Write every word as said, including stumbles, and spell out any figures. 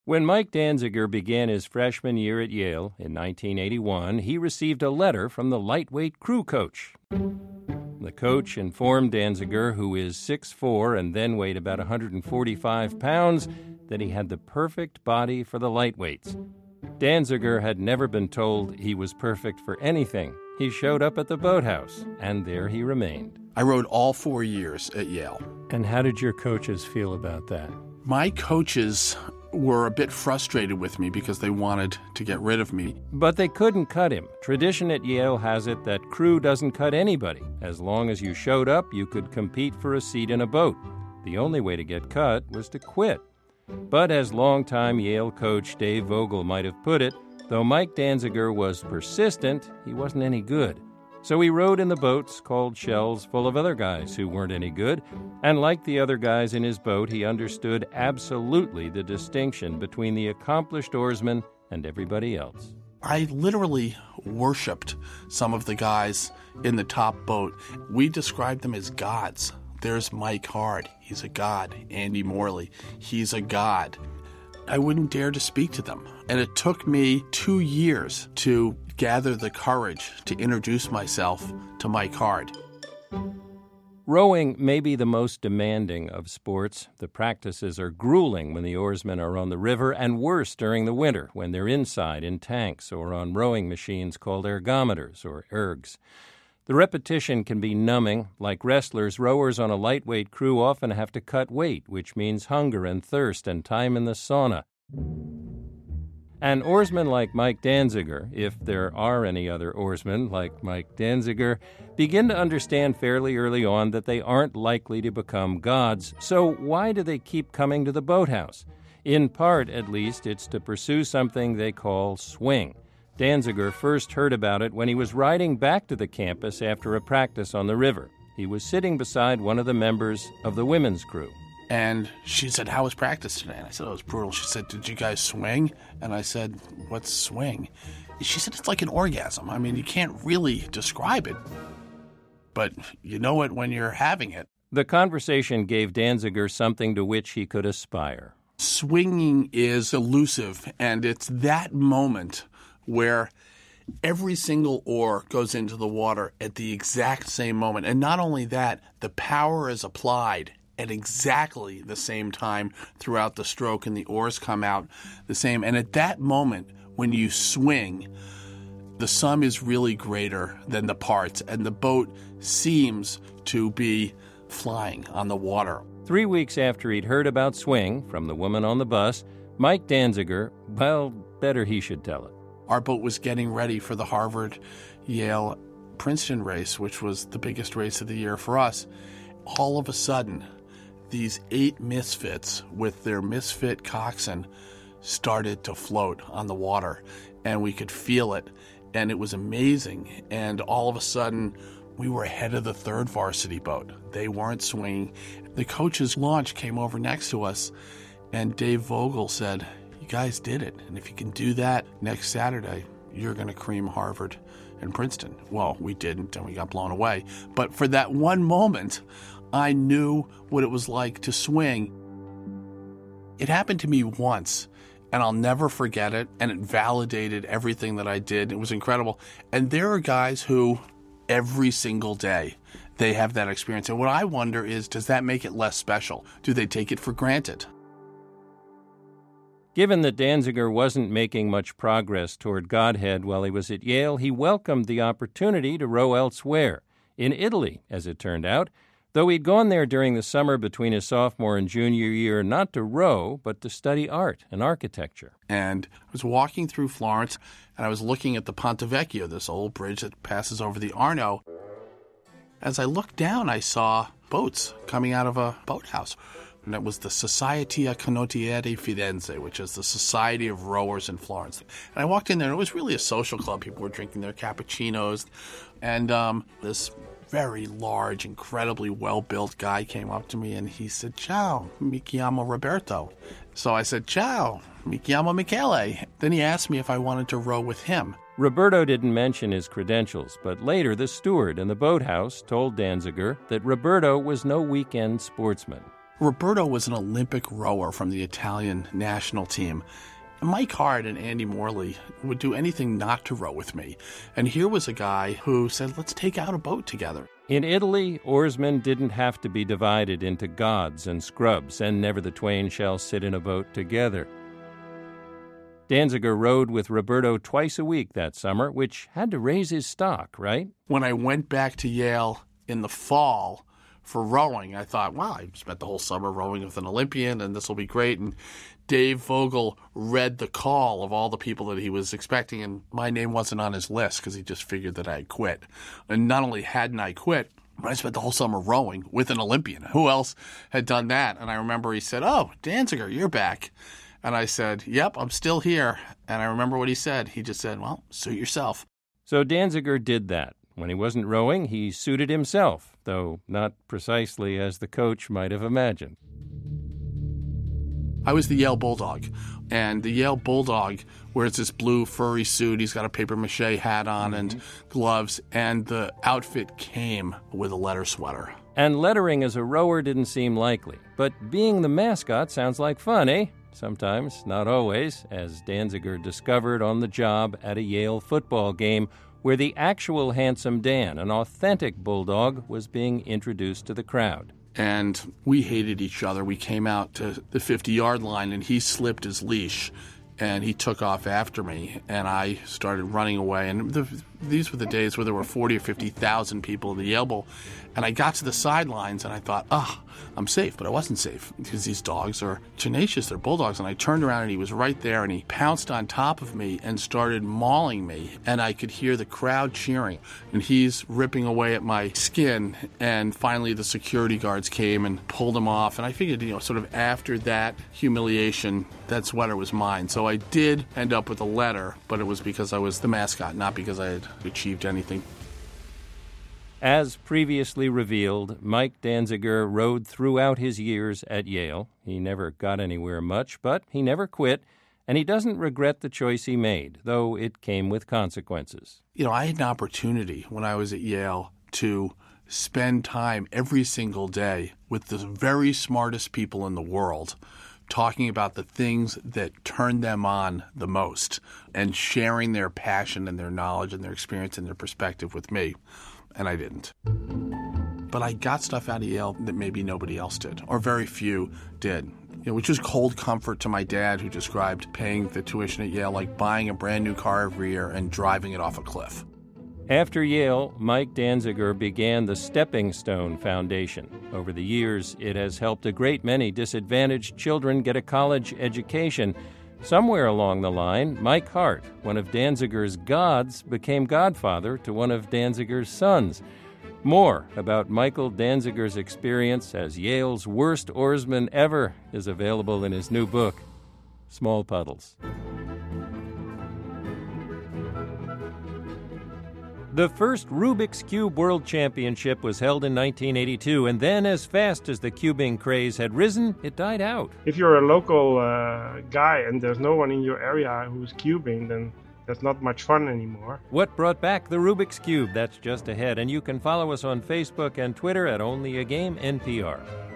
When Mike Danziger began his freshman year at Yale in nineteen eighty-one, he received a letter from the lightweight crew coach. The coach informed Danziger, who is six foot four and then weighed about one hundred forty-five pounds, that he had the perfect body for the lightweights. Danziger had never been told he was perfect for anything. He showed up at the boathouse, and there he remained. I rowed all four years at Yale. And how did your coaches feel about that? My coaches were a bit frustrated with me because they wanted to get rid of me. But they couldn't cut him. Tradition at Yale has it that crew doesn't cut anybody. As long as you showed up, you could compete for a seat in a boat. The only way to get cut was to quit. But as longtime Yale coach Dave Vogel might have put it, though Mike Danziger was persistent, he wasn't any good. So he rowed in the boats called Shells full of other guys who weren't any good, and like the other guys in his boat, he understood absolutely the distinction between the accomplished oarsman and everybody else. I literally worshipped some of the guys in the top boat. We described them as gods. There's Mike Hard. He's a god. Andy Morley. He's a god. I wouldn't dare to speak to them. And it took me two years to gather the courage to introduce myself to Mike Hard. Rowing may be the most demanding of sports. The practices are grueling when the oarsmen are on the river, and worse during the winter when they're inside in tanks or on rowing machines called ergometers or ergs. The repetition can be numbing. Like wrestlers, rowers on a lightweight crew often have to cut weight, which means hunger and thirst and time in the sauna. An oarsman like Mike Danziger, if there are any other oarsmen like Mike Danziger, begin to understand fairly early on that they aren't likely to become gods. So why do they keep coming to the boathouse? In part, at least, it's to pursue something they call swing. Danziger first heard about it when he was riding back to the campus after a practice on the river. He was sitting beside one of the members of the women's crew. And she said, "How was practice today?" And I said, "Oh, it was brutal." She said, "Did you guys swing?" And I said, "What's swing?" She said, "It's like an orgasm. I mean, you can't really describe it, but you know it when you're having it." The conversation gave Danziger something to which he could aspire. Swinging is elusive, and it's that moment where every single oar goes into the water at the exact same moment. And not only that, the power is applied at exactly the same time throughout the stroke, and the oars come out the same. And at that moment, when you swing, the sum is really greater than the parts, and the boat seems to be flying on the water. Three weeks after he'd heard about swing from the woman on the bus, Mike Danziger, well, better he should tell it. Our boat was getting ready for the Harvard, Yale, Princeton race, which was the biggest race of the year for us. All of a sudden, these eight misfits with their misfit coxswain started to float on the water, and we could feel it, and it was amazing. And all of a sudden, we were ahead of the third varsity boat. They weren't swinging. The coach's launch came over next to us, and Dave Vogel said, "You guys did it, and if you can do that next Saturday, you're going to cream Harvard and Princeton." Well, we didn't, and we got blown away. But for that one moment, I knew what it was like to swing. It happened to me once, and I'll never forget it, and it validated everything that I did. It was incredible. And there are guys who, every single day, they have that experience. And what I wonder is, does that make it less special? Do they take it for granted? Given that Danziger wasn't making much progress toward Godhead while he was at Yale, he welcomed the opportunity to row elsewhere, in Italy, as it turned out, though he'd gone there during the summer between his sophomore and junior year not to row, but to study art and architecture. And I was walking through Florence, and I was looking at the Ponte Vecchio, this old bridge that passes over the Arno. As I looked down, I saw boats coming out of a boathouse. And it was the Societia Canottieri Firenze, which is the Society of Rowers in Florence. And I walked in there, and it was really a social club. People were drinking their cappuccinos. And um, this very large, incredibly well-built guy came up to me, and he said, "Ciao, mi chiamo Roberto." So I said, "Ciao, mi chiamo Michele." Then he asked me if I wanted to row with him. Roberto didn't mention his credentials, but later the steward in the boathouse told Danziger that Roberto was no weekend sportsman. Roberto was an Olympic rower from the Italian national team. Mike Hart and Andy Morley would do anything not to row with me. And here was a guy who said, let's take out a boat together. In Italy, oarsmen didn't have to be divided into gods and scrubs, and never the twain shall sit in a boat together. Danziger rowed with Roberto twice a week that summer, which had to raise his stock, right? When I went back to Yale in the fall for rowing, I thought, wow, I spent the whole summer rowing with an Olympian, and this will be great. And Dave Vogel read the call of all the people that he was expecting, and my name wasn't on his list because he just figured that I had quit. And not only hadn't I quit, but I spent the whole summer rowing with an Olympian. Who else had done that? And I remember he said, oh, Danziger, you're back. And I said, yep, I'm still here. And I remember what he said. He just said, well, suit yourself. So Danziger did that. When he wasn't rowing, he suited himself, though not precisely as the coach might have imagined. I was the Yale Bulldog, and the Yale Bulldog wears this blue furry suit. He's got a papier-mâché hat on and mm-hmm. gloves, and the outfit came with a letter sweater. And lettering as a rower didn't seem likely, but being the mascot sounds like fun, eh? Sometimes, not always, as Danziger discovered on the job at a Yale football game where the actual Handsome Dan, an authentic bulldog, was being introduced to the crowd. And we hated each other. We came out to the fifty-yard line, and he slipped his leash, and he took off after me, and I started running away. And the, these were the days where there were forty or fifty thousand people in the Yale Bowl. And I got to the sidelines, and I thought, ah, oh, I'm safe. But I wasn't safe because these dogs are tenacious. They're bulldogs. And I turned around, and he was right there, and he pounced on top of me and started mauling me. And I could hear the crowd cheering. And he's ripping away at my skin. And finally, the security guards came and pulled him off. And I figured, you know, sort of after that humiliation, that sweater was mine. So I did end up with a letter, but it was because I was the mascot, not because I had achieved anything. As previously revealed, Mike Danziger rowed throughout his years at Yale. He never got anywhere much, but he never quit, and he doesn't regret the choice he made, though it came with consequences. You know, I had an opportunity when I was at Yale to spend time every single day with the very smartest people in the world, talking about the things that turned them on the most and sharing their passion and their knowledge and their experience and their perspective with me. And I didn't. But I got stuff out of Yale that maybe nobody else did, or very few did, you know, which was cold comfort to my dad, who described paying the tuition at Yale like buying a brand new car every year and driving it off a cliff. After Yale, Mike Danziger began the Stepping Stone Foundation. Over the years, it has helped a great many disadvantaged children get a college education. Somewhere along the line, Mike Hart, one of Danziger's gods, became godfather to one of Danziger's sons. More about Michael Danziger's experience as Yale's worst oarsman ever is available in his new book, Small Puddles. The first Rubik's Cube World Championship was held in nineteen eighty-two, and then as fast as the cubing craze had risen, it died out. If you're a local uh, guy and there's no one in your area who's cubing, then that's not much fun anymore. What brought back the Rubik's Cube? That's just ahead, and you can follow us on Facebook and Twitter at Only a Game N P R.